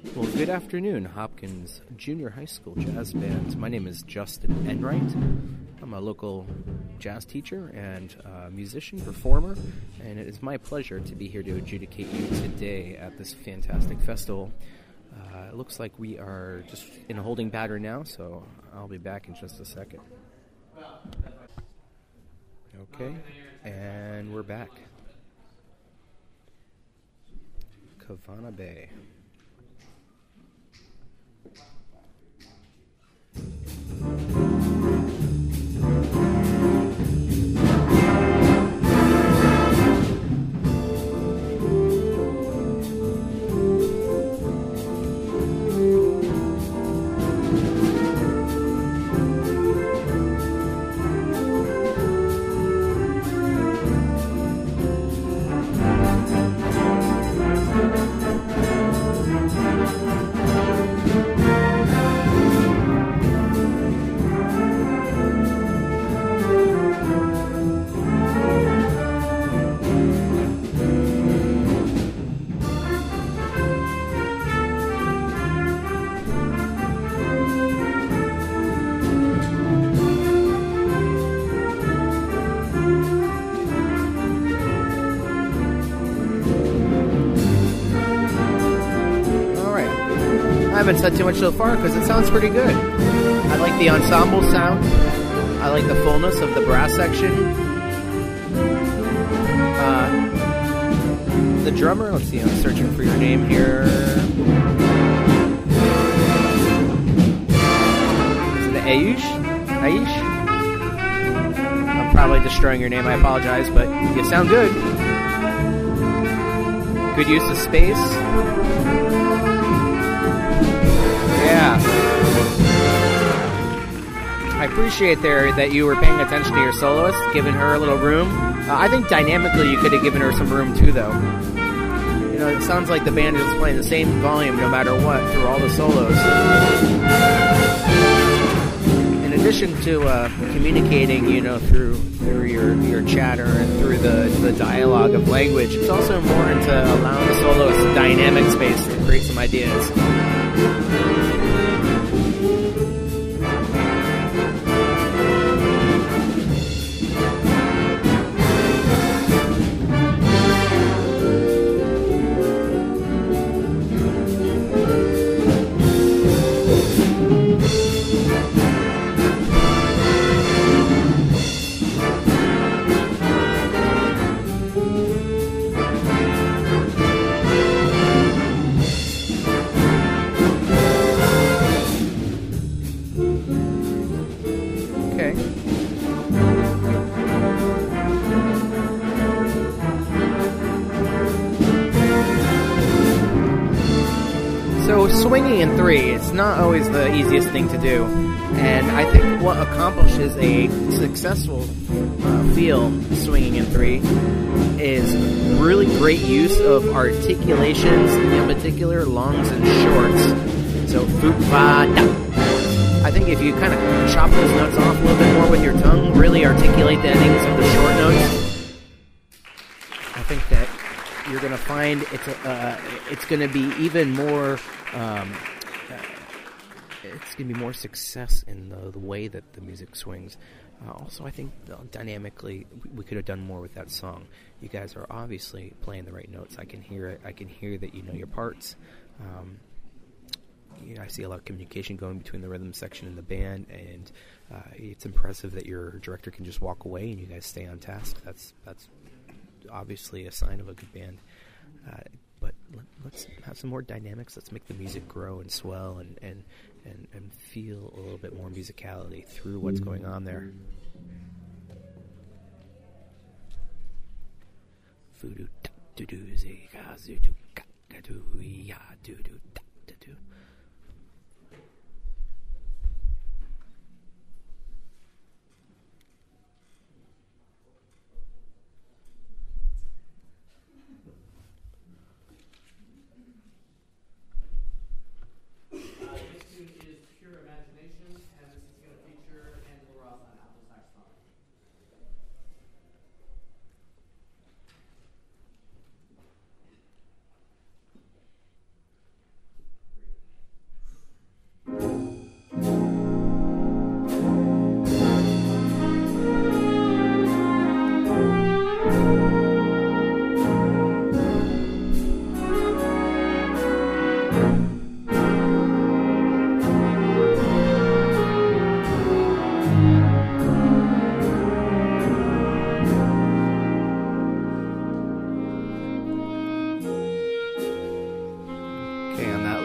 Well, good afternoon, Hopkins Junior High School Jazz Band. My name is Justin Enright. I'm a local jazz teacher and musician, performer, and it is my pleasure to be here to adjudicate you today at this fantastic festival. It looks like we are just in a holding pattern now, so I'll be back in just a second. Okay, and we're back. Kavana Bay. I haven't said too much so far because it sounds pretty good. I like the ensemble sound. I like the fullness of the brass section. The drummer, let's see, I'm searching for your name here. Is it Ayush? Ayush? I'm probably destroying your name, I apologize, but you sound good. Good use of space. Yeah. I appreciate there that you were paying attention to your soloist, giving her a little room. I think dynamically you could have given her some room too, though. You know, it sounds like the band is playing the same volume no matter what through all the solos. In addition to communicating, you know, through your chatter and through the dialogue of language, it's also important to allow the soloist dynamic space to create some ideas. So swinging in three, it's not always the easiest thing to do, and I think what accomplishes a successful feel swinging in three is really great use of articulations, in particular longs and shorts. So fu-fa-da. I think if you kind of chop those notes off a little bit more with your tongue, really articulate the endings of the short notes, I think that you're going to find it's going to be even more. It's going to be more success in the way that the music swings. Also, I think dynamically we could have done more with that song. You guys are obviously playing the right notes. I can hear it. I can hear that you know your parts. I see a lot of communication going between the rhythm section and the band, and it's impressive that your director can just walk away and you guys stay on task. That's obviously a sign of a good band. But let's have some more dynamics. Let's make the music grow and swell and feel a little bit more musicality through what's going on there.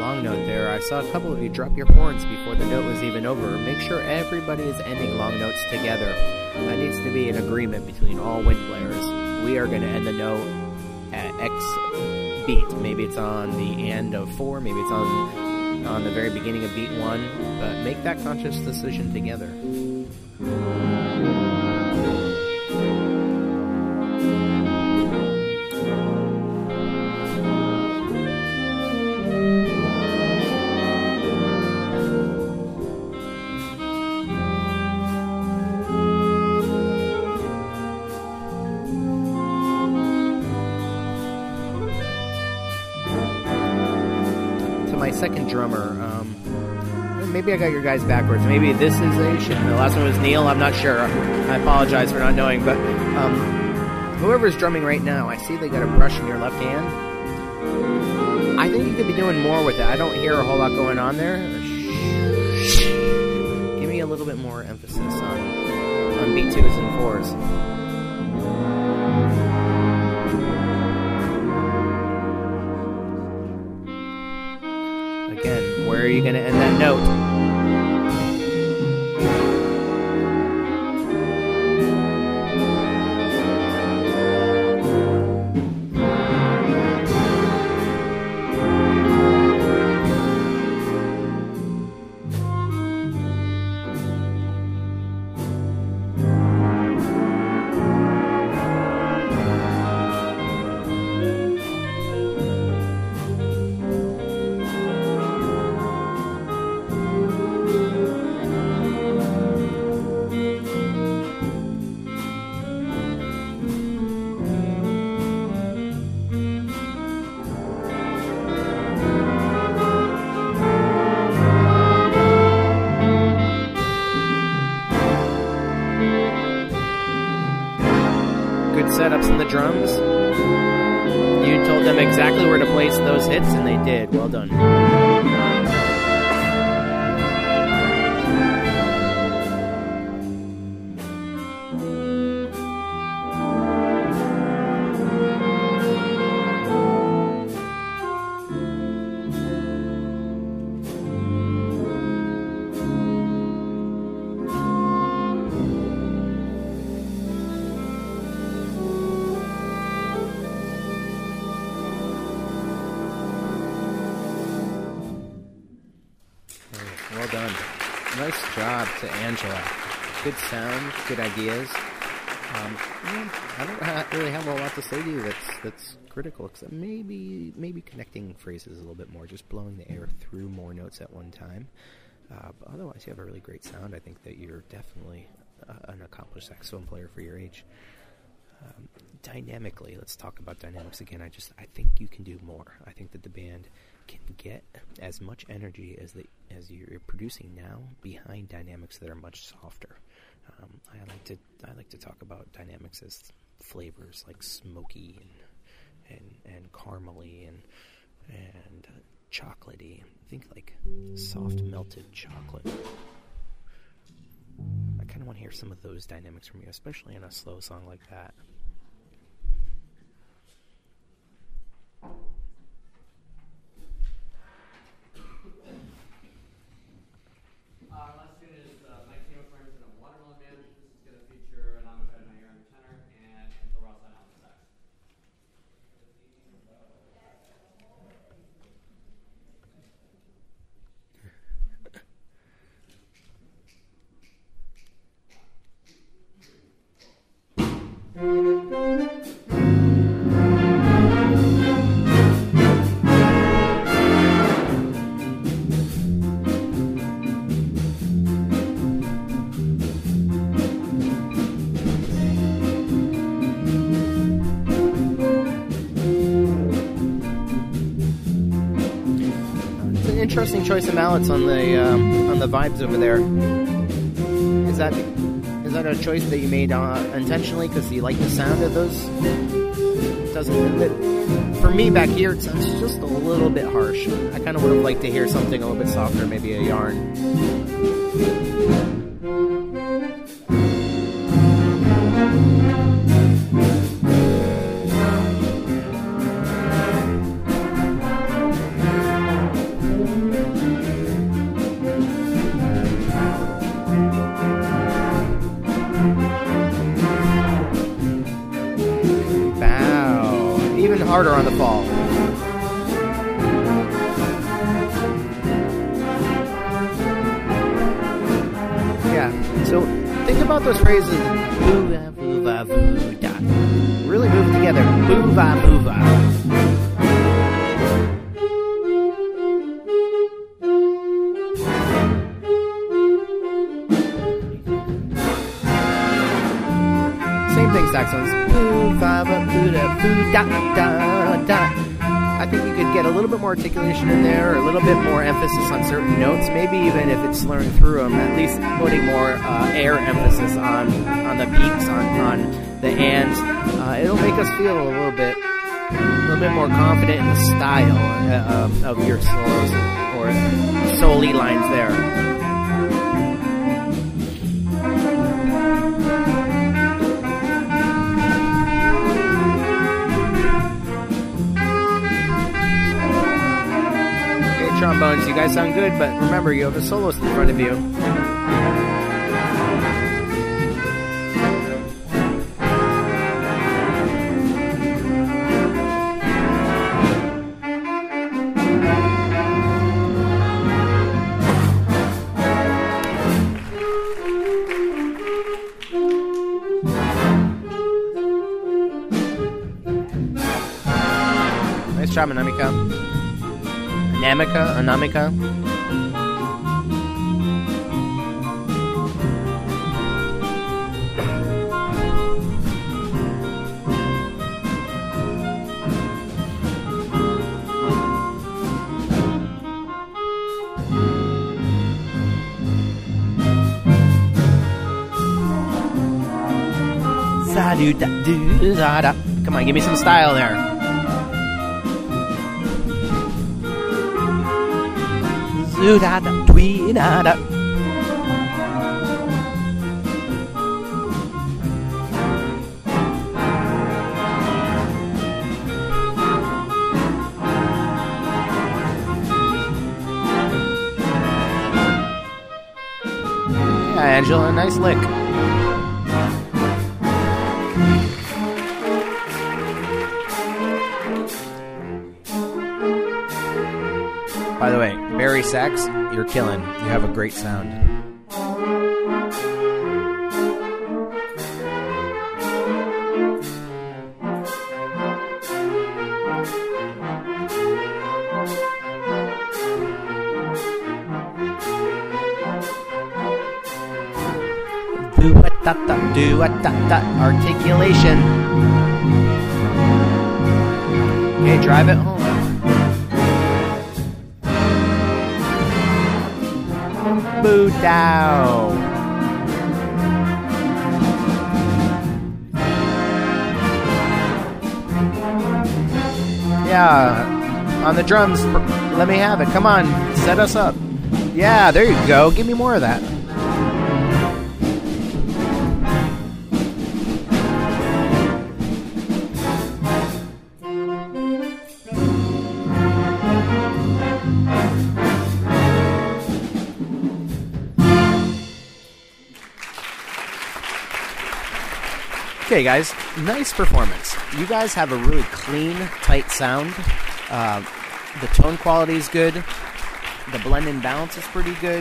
long note there. I saw a couple of you drop your horns before the note was even over. Make sure everybody is ending long notes together. That needs to be an agreement between all wind players. We are going to end the note at X beat. Maybe it's on the end of 4, maybe it's on the very beginning of beat 1, but make that conscious decision together. Second drummer. Maybe I got your guys backwards. Maybe this is Asian. The last one was Neil. I'm not sure. I apologize for not knowing. But whoever's drumming right now, I see they got a brush in your left hand. I think you could be doing more with it. I don't hear a whole lot going on there. Give me a little bit more emphasis on beat 2s and 4s. Where are you going to end that note? Setups in the drums. You told them exactly where to place those hits, and they did. Well done. Well done. Nice job to Angela. Good sound, good ideas. I don't really have a lot to say to you that's critical, except maybe connecting phrases a little bit more, just blowing the air through more notes at one time. But otherwise, you have a really great sound. I think that you're definitely an accomplished saxophone player for your age. Dynamically, let's talk about dynamics again. I think you can do more. I think that the band can get as much energy as you're producing now behind dynamics that are much softer. I like to talk about dynamics as flavors like smoky and caramely and chocolatey. Think like soft melted chocolate. I kind of want to hear some of those dynamics from you, especially in a slow song like that. Interesting choice of mallets on the vibes over there. Is that a choice that you made intentionally because you like the sound of those? For me back here, it sounds just a little bit harsh. I kind of would have liked to hear something a little bit softer, maybe a yarn. harder on the fall. Yeah, so think about those phrases. Boo-va, boo-va, boo-da. Really move together. Boo-va, boo-va. Same thing, saxophones. Boo-va, boo-da, boo-da-da-da. I think you could get a little bit more articulation in there, or a little bit more emphasis on certain notes. Maybe even if it's slurring through them, at least putting more air emphasis on the peaks, on the ands. It'll make us feel a little bit more confident in the style of your solos or soli lines there. Trombones, you guys sound good, but remember, you have a soloist in front of you. Nice job, Anamika. Anamika. Come on, give me some style there. Yeah, Angela, nice lick. By the way, Barry Sax, you're killing. You have a great sound. Do-a-da-da, articulation. Okay, drive it home. Boo dow. Yeah, on the drums, let me have it. Come on, set us up. Yeah, there you go. Give me more of that. Okay, guys, nice performance. You guys have a really clean, tight sound. The tone quality is good. The blend and balance is pretty good.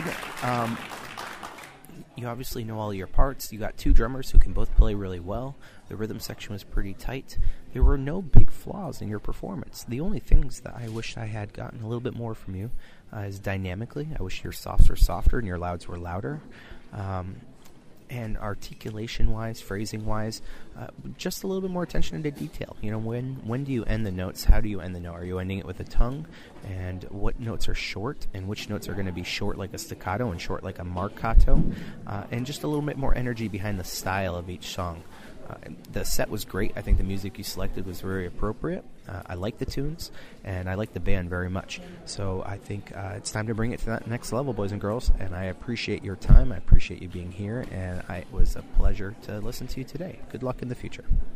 You obviously know all your parts. You got two drummers who can both play really well. The rhythm section was pretty tight. There were no big flaws in your performance. The only things that I wish I had gotten a little bit more from you is dynamically. I wish your softs were softer and your louds were louder. And articulation-wise, phrasing-wise, just a little bit more attention to detail. You know, when do you end the notes? How do you end the note? Are you ending it with a tongue? And what notes are short? And which notes are going to be short like a staccato and short like a marcato? And just a little bit more energy behind the style of each song. The set was great. I think the music you selected was very appropriate. I like the tunes, and I like the band very much. So I think it's time to bring it to that next level, boys and girls, and I appreciate your time. I appreciate you being here, and it was a pleasure to listen to you today. Good luck in the future.